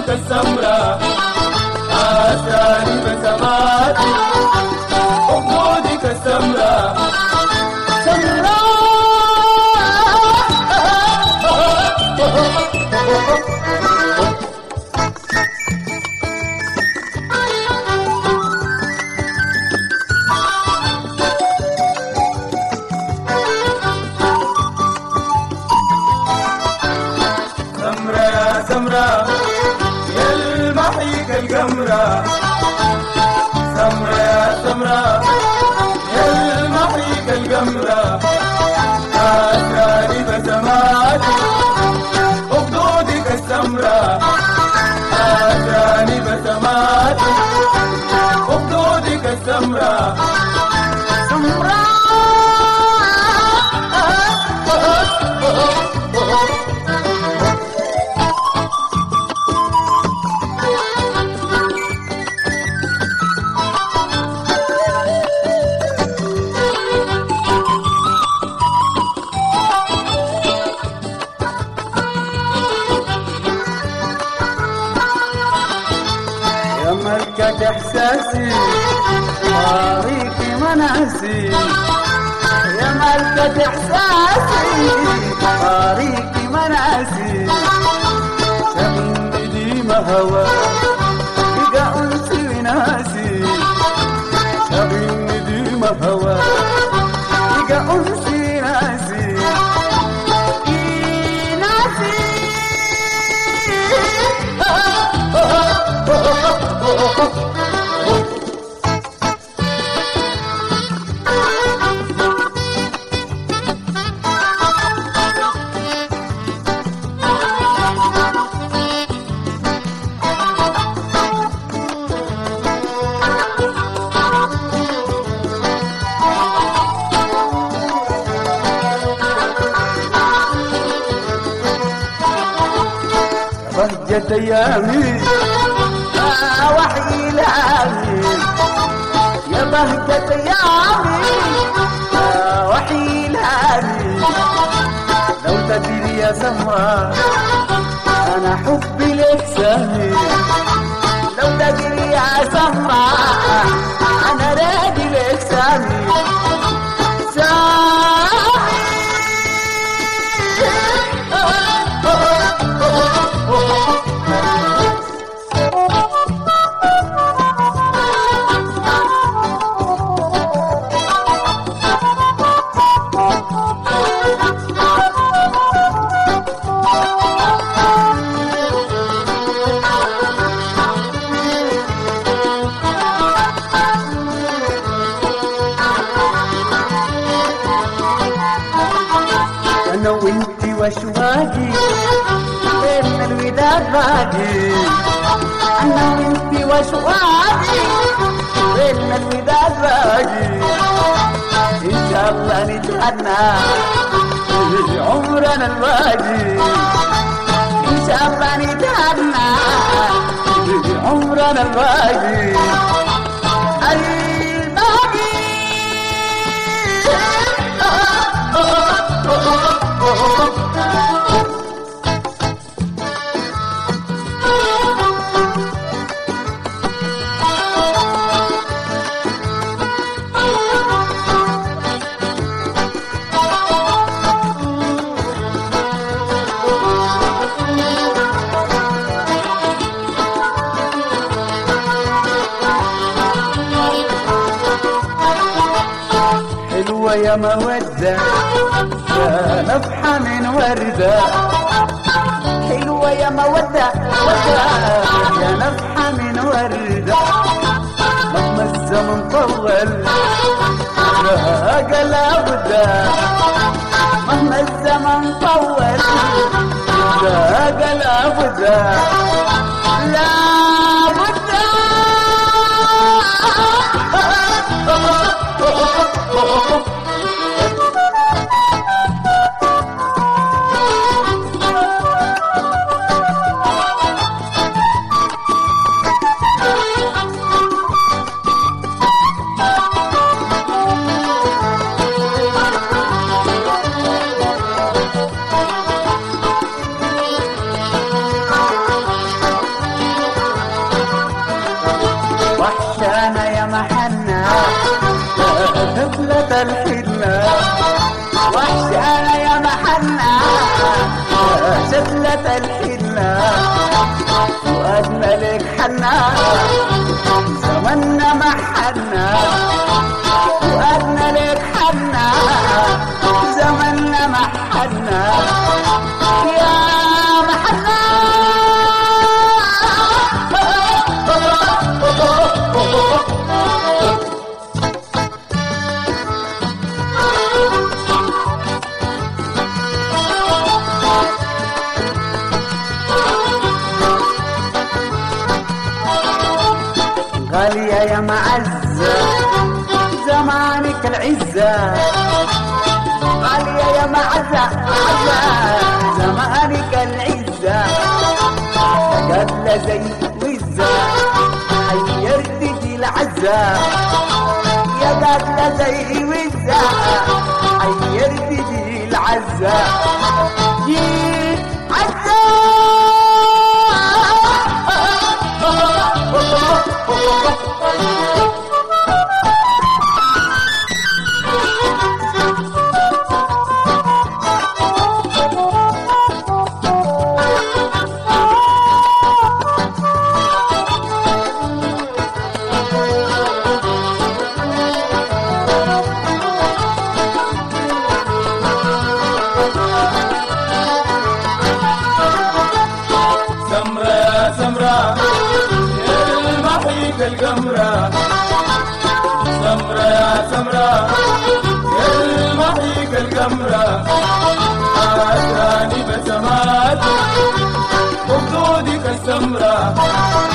خدودك السمراء آساني بسمات خدودك السمراء سمراء سمرة يلمحيك القمرة سمرة يا سمرة يلمحيك القمرة آساني بسماتي وخدودك السمرة آساني بسماتي وخدودك السمرة سمرة يا ملكة إحساسي طريقي مناسي يا ملكة إحساسي طريقي مناسي شمني ديما هوا بقى أنسي وناسي شمني ديما هوا بقى أنسي ناسي بهجة أيامي وحي الهامي يا بهجة أيامي وحي الهامي لو تدري يا سمراء أنا حبي لك سامي لو تدري يا سمراء أنا راضي لك سامي أنا وإنتي وأشواقي بين الوداد باقي أنا وإنتي وأشواقي بين الوداد باقي إن شاء الله نتهنى في عمرنا الباقي إن شاء الله نتهنى في عمرنا الباقي حلوة يا مودة يا نفحة من وردة حلوة يا مودة يا نفحة من وردة مهما الزمن طول راق الأبدا مهما الزمن طول راق الأبدا لا شتلة الحنة فؤادنا لك حنان زمننا ما حنا فؤادنا لك حنان زمننا ما حنا يا محنان غالية يا معزة زمانك العزة غالية يا معزة زمانك العزة قد زي وزة حيرت دي العزة يا قد زي وزة حيرت دي العزة دي عزة القمرة سمرة يا سمرة يا المحيك القمرة عاشاني بسمات وخدودك السمرة